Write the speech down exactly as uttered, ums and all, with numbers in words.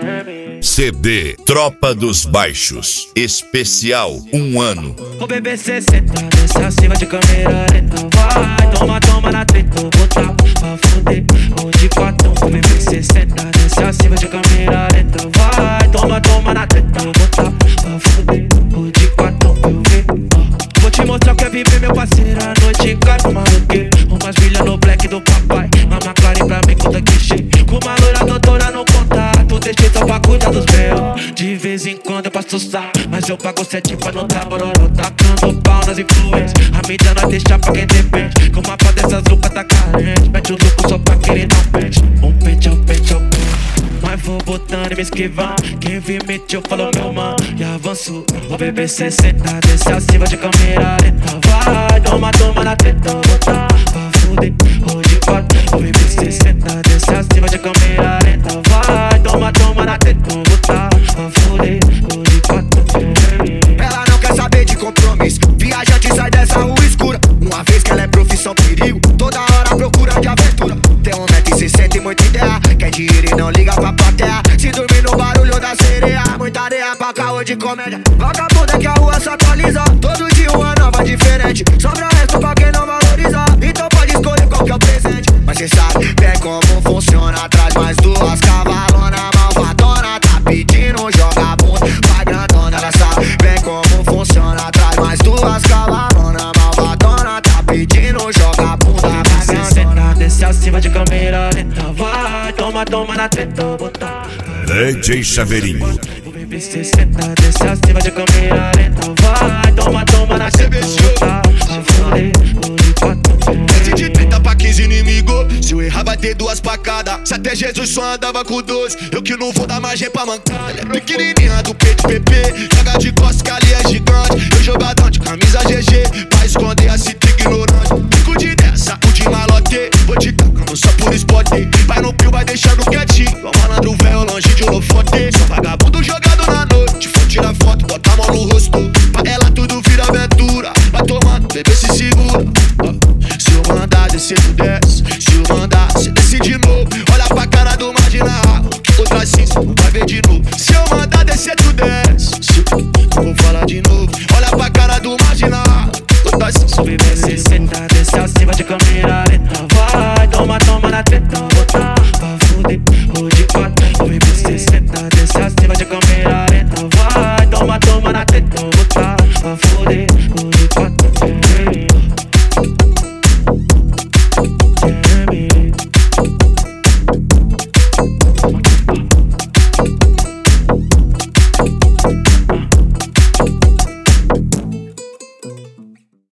C D Tropa dos Baixos, especial um ano. O bebê sessenta, desce acima de câmera lenta. Vai, toma, toma na treta, botar pra fuder. O de quatro, o bebê sessenta, desce acima de câmera lenta. Vai, toma, toma na treta, botar pra fuder. O de quatro, eu ver. Vou te mostrar o que é viver, meu parceiro. A noite cai com maluqueiro. Umas brilha no black do papai. Uma McLaren pra mim, conta que cheio. Com uma loira doutora no contato. Deixei só pra cuidar dos meus. De vez em quando eu passo sal, mas eu pago sete pra não dar bororó. Tacando pau nas influências, a me dando a deixar pra quem depende. Com uma pá dessas loucas tá carente. Mete o louco só pra querer dar um pente. Um pente, um pente, um pente. Mas vou botando e me esquivando. Quem vir mentiu falou meu mano. E avanço, o bebê sessenta, desce acima de câmera lenta. Vai, toma, toma na treta, botar pra fuder. Hoje quatro, o bebê sessenta, desce acima de câmera lenta. Vai, toma, toma na treta, botar pra fuder. Hoje quatro, ela não quer saber de compromisso. Viajante sai dessa rua escura. Uma vez que ela é profissão perigo, toda hora procura de aventura. Tem um metro e sessenta e muita ideia. Quer dinheiro e não liga pra plateia. Se dormir no barulho da sereia, muita areia pra caô de comédia. Vagabunda que a rua se atualiza. Todo dia uma nova diferente. Sobra resto pra quem não valoriza. Então pode escolher qual que é o presente. Mas cê sabe bem como funciona. Traz mais duas cavalona malvadona. Tá pedindo, joga bunda, vai grandona. Ela sabe bem como funciona. Traz mais duas cavalona malvadona. Tá pedindo, joga bunda, vai grandona. desce acima de câmera lenta. Vai, toma, toma na treta, botar D J Chaveirinho. o bebê sessenta, desce acima de câmera lenta. Vai, toma, toma na treta, botar pra fuder. Hoje quatro, desce de trinta pra quinze inimigo. Se eu errar vai ter duas pacadas. Se até Jesus só andava com dois, eu que não vou dar margem pra mancada. Ela é pequenininha do peito P P. Joga de costas que ali é gigante. Eu jogadão de camisa G G, pra esconder a cita ignorante. Fico de dessa, o de malote. Vou te tacando só por spot. Vai no pio, vai deixando quietinho. Ó malandro velho longe de holofote. Só vagabundo jogado na noite. For tirar foto, bota a mão no rosto. Pra ela tudo vira aventura. Vai tomando, bebê se segura. Se eu mandar descer, tu desce. Se eu mandar, cê desce de novo. Olha pra cara do marginal, outra assim cê não vai ver de novo. Se eu mandar descer, tu desce. Se eu vou falar de novo. Olha pra cara do marginal, outra assim cê o bebê sessenta, desce acima de câmera lenta. Vai, toma, toma na treta, botar pra fuder. Hoje quatro,